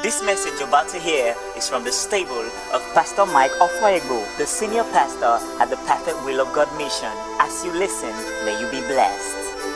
This message you're about to hear is from the stable of Pastor Mike Ofoegbo, the senior pastor at the Perfect Will of God Mission. As you listen, may you be blessed.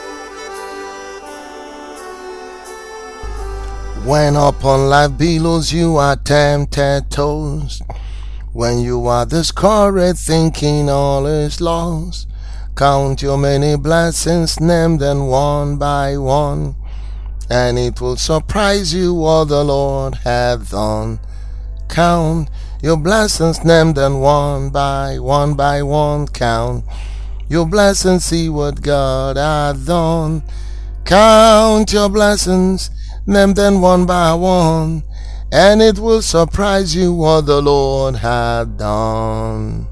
When upon life billows you are tempted toast, when you are discouraged thinking all is lost, count your many blessings, name them one by one, and it will surprise you what the Lord hath done. Count your blessings, name them one by one, count your blessings, see what God hath done. Count your blessings, name them one by one, and it will surprise you what the Lord hath done.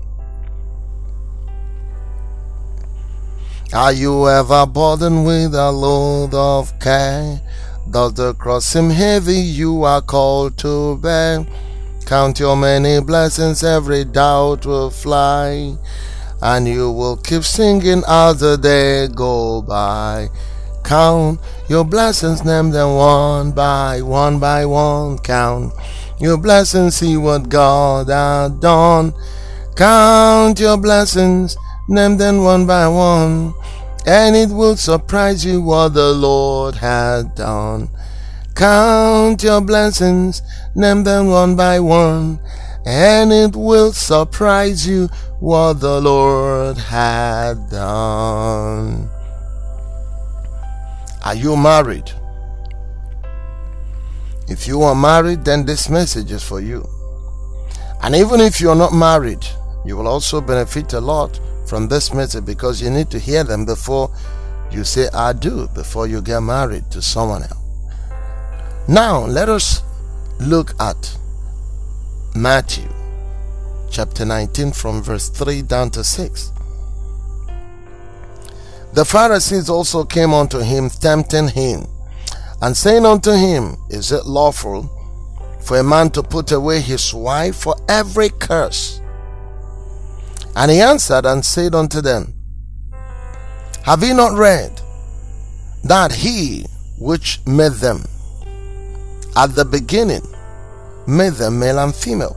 Are you ever burdened with a load of care? Does the cross seem heavy you are called to bear? Count your many blessings, every doubt will fly, and you will keep singing as the day go by. Count your blessings, name them one by one, count your blessings, see what God hath done. Count your blessings, name them one by one, and it will surprise you what the Lord hath done. Count your blessings, name them one by one, and it will surprise you what the Lord hath done. Are you married? If you are married, then this message is for you. And even if you're not married, you will also benefit a lot from this message, because you need to hear them before you say I do, before you get married to someone else. Now let us look at Matthew chapter 19 from verse 3 down to 6. The Pharisees also came unto him, tempting him, and saying unto him, Is it lawful for a man to put away his wife for every curse? And he answered and said unto them, Have ye not read that he which made them at the beginning made them male and female?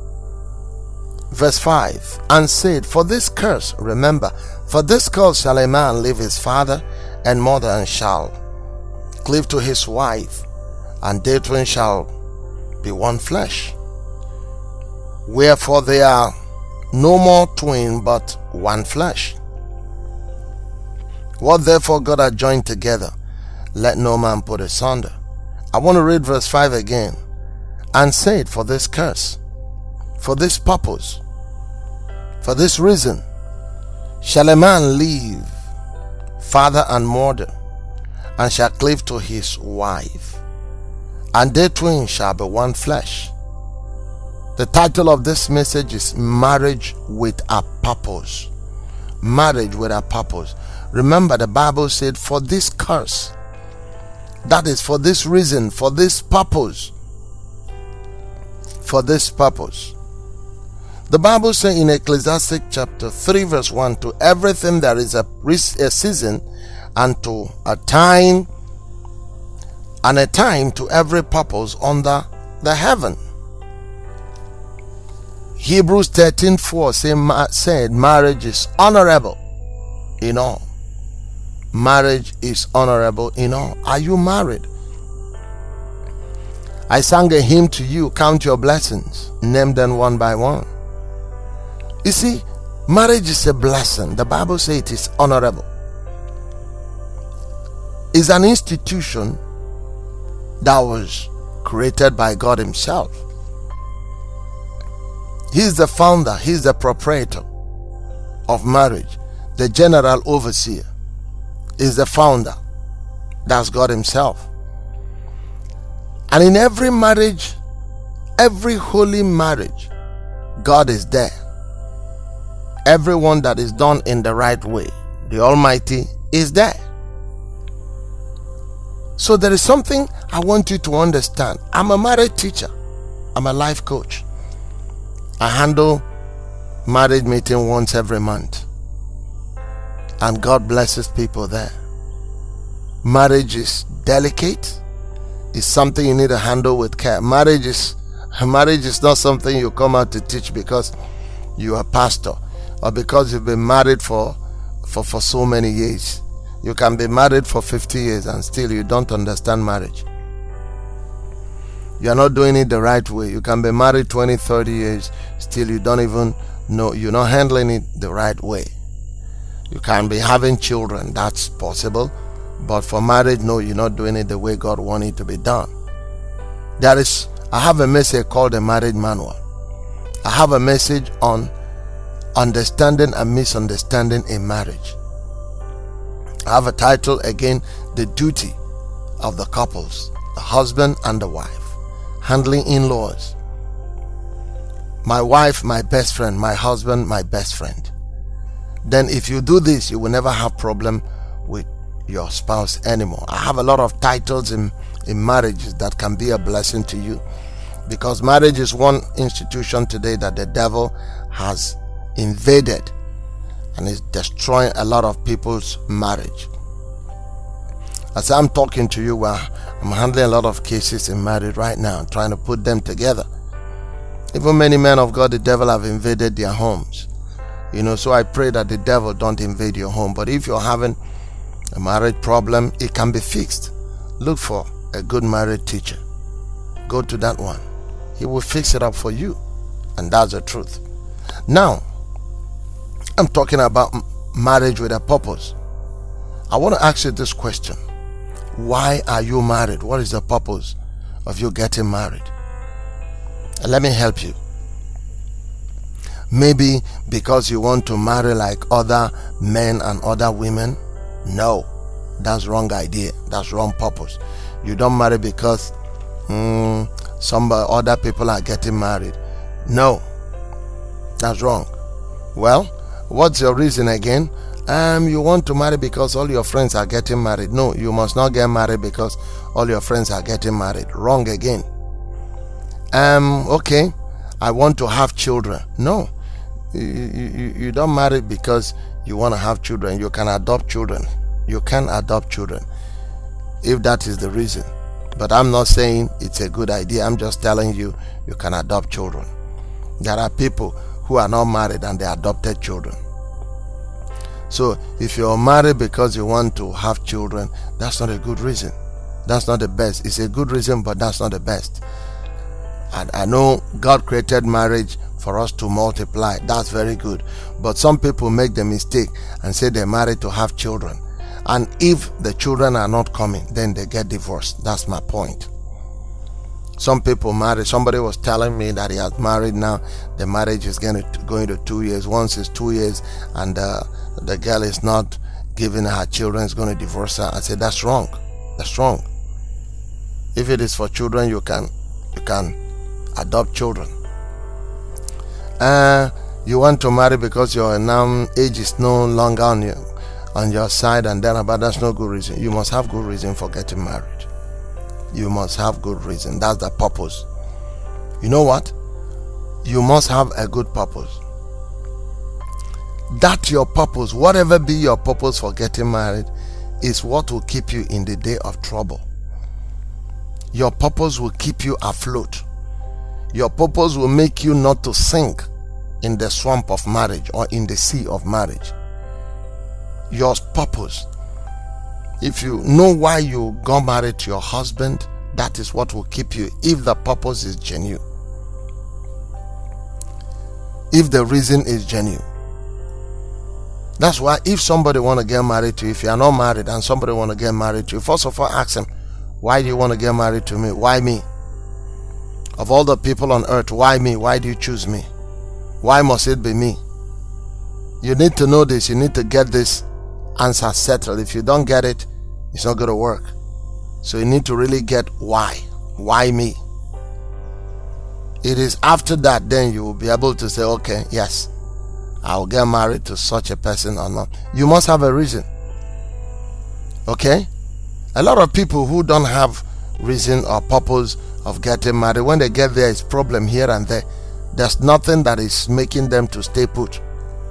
Verse 5, and said, For this curse, remember, for this cause shall a man leave his father and mother, and shall cleave to his wife, and they twain shall be one flesh. Wherefore they are no more twain, but one flesh. What therefore God hath joined together, let no man put asunder. I want to read verse 5 again. And said, For this curse, for this purpose, for this reason, shall a man leave father and mother, and shall cleave to his wife, and they twain shall be one flesh. The title of this message is Marriage with a Purpose. Marriage with a purpose. Remember, the Bible said, for this curse. That is for this reason, for this purpose. For this purpose. The Bible says in Ecclesiastes chapter 3 verse 1, to everything there is a season, and to a time, and a time to every purpose under the heaven. Hebrews 13:4 said marriage is honorable in all. Marriage is honorable in all. Are you married? I sang a hymn to you, count your blessings, name them one by one. You see, marriage is a blessing. The Bible says it is honorable. It's an institution that was created by God himself. He's the founder, he's the proprietor of marriage. The general overseer is the founder. That's God himself. And in every marriage, every holy marriage, God is there. Everyone that is done in the right way, the Almighty is there. So there is something I want you to understand. I'm a marriage teacher. I'm a life coach. I handle marriage meeting once every month, and God blesses people there. Marriage is delicate, is something you need to handle with care. Marriage is not something you come out to teach because you are a pastor or because you've been married for so many years. You can be married for 50 years and still you don't understand marriage. You are not doing it the right way. You can be married 20, 30 years, still you don't even know, you're not handling it the right way. You can be having children, that's possible. But for marriage, no, you're not doing it the way God wanted it to be done. I have a message called the Marriage Manual. I have a message on understanding and misunderstanding in marriage. I have a title again, The Duty of the Couples, the husband and the wife. Handling in-laws. My wife, my best friend. My husband, my best friend. Then if you do this, you will never have problem with your spouse anymore. I have a lot of titles in marriages that can be a blessing to you, because marriage is one institution today that the devil has invaded and is destroying a lot of people's marriage. As I'm talking to you, I'm handling a lot of cases in marriage right now, trying to put them together. Even many men of God, the devil have invaded their homes. So I pray that the devil don't invade your home. But if you're having a marriage problem, it can be fixed. Look for a good marriage teacher. Go to that one. He will fix it up for you. And that's the truth. Now, I'm talking about marriage with a purpose. I want to ask you this question. Why are you married? What is the purpose of you getting married? And let me help you. Maybe because you want to marry like other men and other women? No, that's wrong idea. That's wrong purpose. You don't marry because other people are getting married. No, that's wrong. Well, what's your reason again? You want to marry because all your friends are getting married. No, you must not get married because all your friends are getting married. Wrong again. Okay, I want to have children. No, you don't marry because you want to have children. You can adopt children. You can adopt children if that is the reason. But I'm not saying it's a good idea. I'm just telling you, you can adopt children. There are people who are not married and they adopted children. So if you're married because you want to have children, that's not a good reason. That's not the best. It's a good reason, but that's not the best. And I know God created marriage for us to multiply. That's very good. But some people make the mistake and say they're married to have children. And if the children are not coming, then they get divorced. That's my point. Some people marry. Somebody was telling me that he has married now. The marriage is going to 2 years. Once it's 2 years and the girl is not giving her children, is going to divorce her. I said, that's wrong. That's wrong. If it is for children, you can adopt children. You want to marry because your now age is no longer on your side, and then but that's no good reason. You must have good reason for getting married. You must have good reason. That's the purpose. You know what? You must have a good purpose. That your purpose, whatever be your purpose for getting married, is what will keep you in the day of trouble. Your purpose will keep you afloat. Your purpose will make you not to sink in the swamp of marriage or in the sea of marriage. Your purpose. If you know why you got married to your husband, that is what will keep you, if the purpose is genuine. If the reason is genuine. That's why if somebody want to get married to you, if you are not married and somebody want to get married to you, first of all ask them, why do you want to get married to me? Why me? Of all the people on earth, why me? Why do you choose me? Why must it be me? You need to know this. You need to get this answer settled. If you don't get it, it's not going to work. So you need to really get why. Why me? It is after that then you will be able to say, okay, yes, I'll get married to such a person or not. You must have a reason. Okay? A lot of people who don't have reason or purpose of getting married, when they get there, it's problem here and there. There's nothing that is making them to stay put.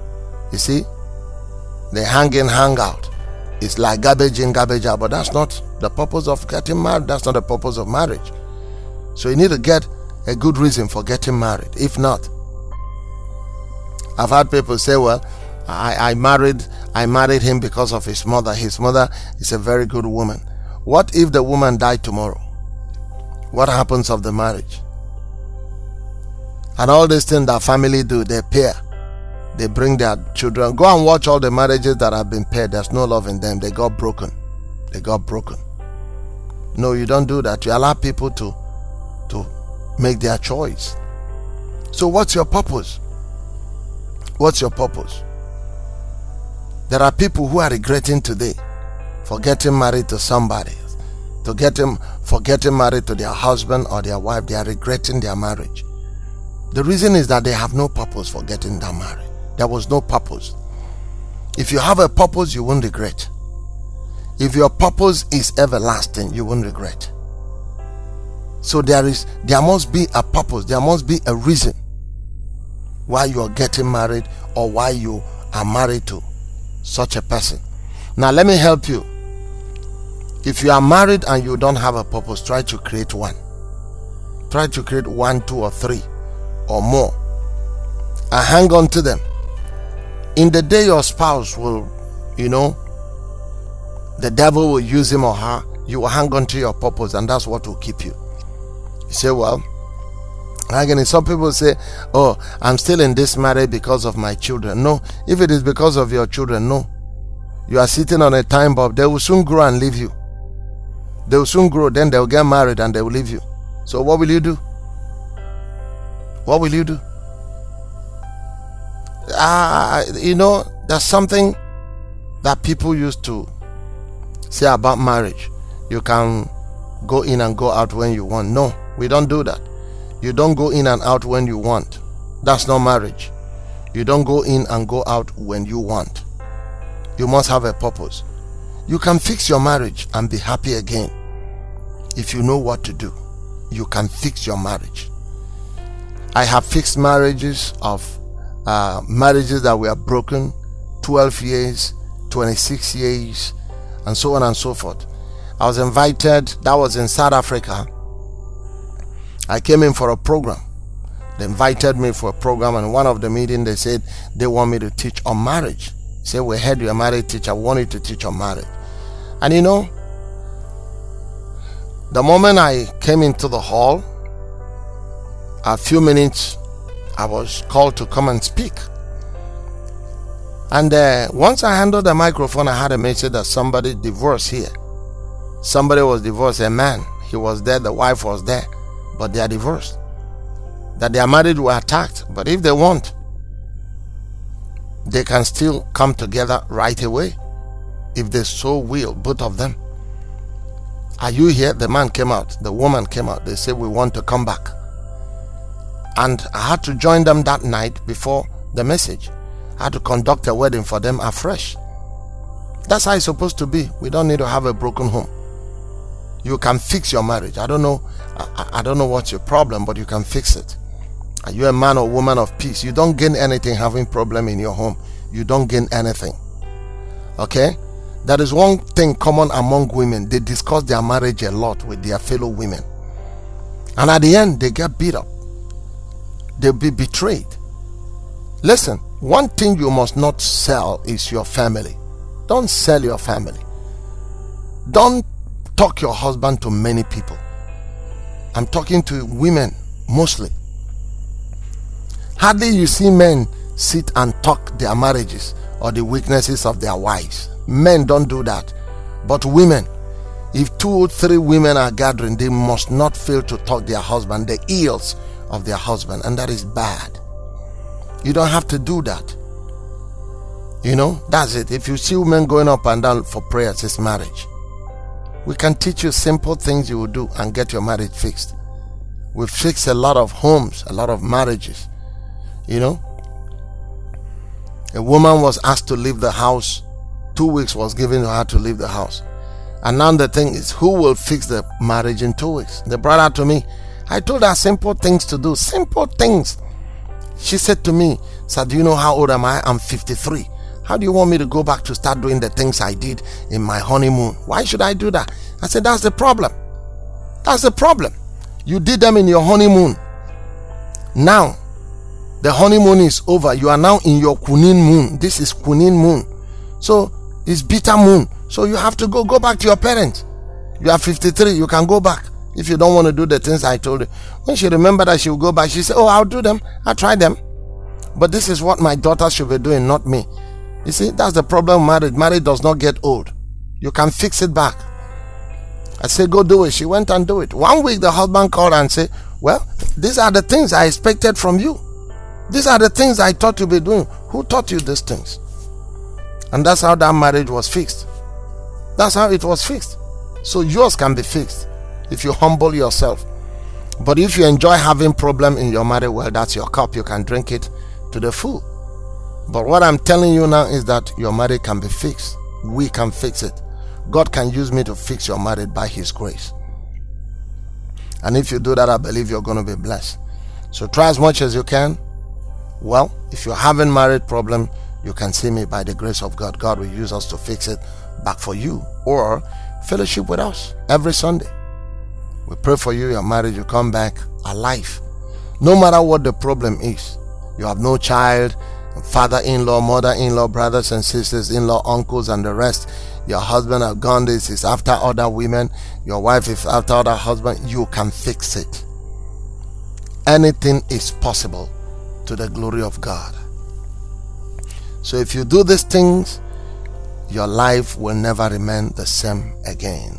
You see? They hang in, hang out. It's like garbage in, garbage out, but that's not the purpose of getting married. That's not the purpose of marriage. So you need to get a good reason for getting married. If not, I've had people say, well, I married him because of his mother. His mother is a very good woman. What if the woman died tomorrow? What happens of the marriage? And all these things that family do, they pair. They bring their children. Go and watch all the marriages that have been paired. There's no love in them. They got broken. No, you don't do that. You allow people to make their choice. So what's your purpose? What's your purpose? There are people who are regretting today for getting married to somebody, for getting married to their husband or their wife. They are regretting their marriage. The reason is that they have no purpose for getting that married. There was no purpose. If you have a purpose, you won't regret. If your purpose is everlasting, you won't regret. So there must be a purpose. There must be a reason why you are getting married or why you are married to such a person. Now let me help you. If you are married and you don't have a purpose, try to create one. Try to create 1, 2, or 3 or more and hang on to them. In the day your spouse will, the devil will use him or her, you will hang on to your purpose, and that's what will keep you. You say, well, again, some people say, oh, I'm still in this marriage because of my children. No, if it is because of your children, no. You are sitting on a time bomb. They will soon grow and leave you. They will soon grow, then they will get married and they will leave you. So what will you do? What will you do? There's something that people used to say about marriage. You can go in and go out when you want. No, we don't do that. You don't go in and out when you want. That's not marriage. You don't go in and go out when you want. You must have a purpose. You can fix your marriage and be happy again. If you know what to do, you can fix your marriage. I have fixed marriages that were broken, 12 years, 26 years, and so on and so forth. I was invited, that was in South Africa. I came in for a program. They invited me for a program, and in one of the meetings they said they want me to teach on marriage. They said, we heard you're a marriage teacher, we want you to teach on marriage. And the moment I came into the hall, a few minutes, I was called to come and speak. And once I handled the microphone, I had a message that somebody divorced here. Somebody was divorced, a man. He was there, the wife was there, but they are divorced. That their marriage were attacked, but if they want, they can still come together right away. If they so will, both of them. Are you here? The man came out, the woman came out. They said, we want to come back. And I had to join them that night before the message. I had to conduct a wedding for them afresh. That's how it's supposed to be. We don't need to have a broken home. You can fix your marriage. I don't know what's your problem, but you can fix it. Are you a man or woman of peace? You don't gain anything having problem in your home. You don't gain anything. Okay? There is one thing common among women. They discuss their marriage a lot with their fellow women. And at the end, they get beat up. They'll be betrayed. Listen, one thing you must not sell is your family. Don't sell your family. Don't talk your husband to many people. I'm talking to women mostly. Hardly you see men sit and talk their marriages or the weaknesses of their wives. Men don't do that. But women, if 2 or 3 women are gathering, they must not fail to talk their husband, the ills of their husband, and that is bad. You don't have to do that. That's it. If you see women going up and down for prayers, it's marriage. We can teach you simple things you will do and get your marriage fixed. We fix a lot of homes, a lot of marriages. A woman was asked to leave the house. 2 weeks was given to her to leave the house. And now the thing is, who will fix the marriage in 2 weeks? They brought her to me. I told her simple things to do. Simple things. She said to me, sir, do you know how old am I? I'm 53. How do you want me to go back to start doing the things I did in my honeymoon? Why should I do that? I said, that's the problem. That's the problem. You did them in your honeymoon. Now, the honeymoon is over. You are now in your Kunin moon. This is Kunin moon. So, it's bitter moon. So, you have to go back to your parents. You are 53. You can go back if you don't want to do the things I told you. When she remembered that she would go back, she said, oh, I'll do them. I'll try them. But this is what my daughter should be doing, not me. You see, that's the problem with marriage. Marriage does not get old. You can fix it back. I said, go do it. She went and do it. 1 week, the husband called and said, well, these are the things I expected from you. These are the things I thought you'd be doing. Who taught you these things? And that's how that marriage was fixed. That's how it was fixed. So yours can be fixed if you humble yourself. But if you enjoy having problem in your marriage, well, that's your cup. You can drink it to the full. But what I'm telling you now is that your marriage can be fixed. We can fix it. God can use me to fix your marriage by His grace. And if you do that, I believe you're going to be blessed. So try as much as you can. Well, if you're having marriage problem, you can see me by the grace of God. God will use us to fix it back for you. Or fellowship with us every Sunday. We pray for you, your marriage, you come back alive. No matter what the problem is. You have no child, father-in-law, mother-in-law, brothers and sisters, in-law, uncles, and the rest. Your husband have gone, this is after other women. Your wife is after other husband. You can fix it. Anything is possible to the glory of God. So if you do these things, your life will never remain the same again.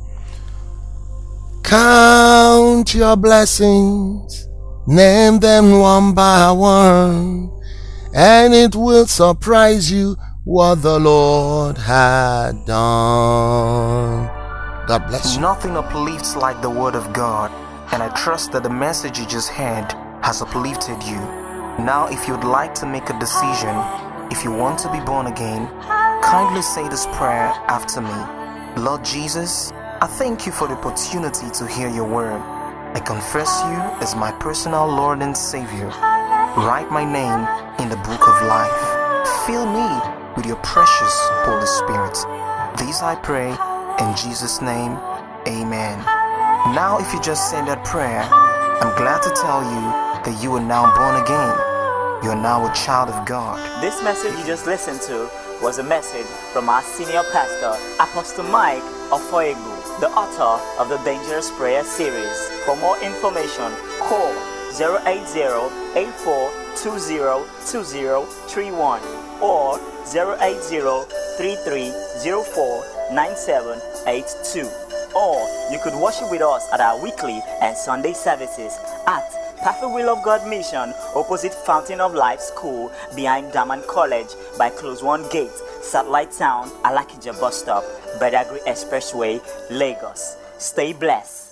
Count your blessings, name them one by one, and it will surprise you what the Lord had done. God bless you. Nothing uplifts like the word of God, and I trust that the message you just heard has uplifted you. Now, if you'd like to make a decision, if you want to be born again, kindly say this prayer after me. Lord Jesus, I thank you for the opportunity to hear your word. I confess you as my personal Lord and Savior. Write my name in the book of life. Fill me with your precious Holy Spirit. This I pray in Jesus' name. Amen. Now, if you just said that prayer, I'm glad to tell you that you are now born again. You are now a child of God. This message you just listened to was a message from our senior pastor, Apostle Mike Ofoegbu, the author of the Dangerous Prayer series. For more information, call 080-8420-2031 or 080-3304-9782. Or you could worship with us at our weekly and Sunday services at Perfect Will of God Mission, opposite Fountain of Life School, behind Daman College, by Close One Gate, Satellite Town, Alakija Bus Stop, Badagry Expressway, Lagos. Stay blessed.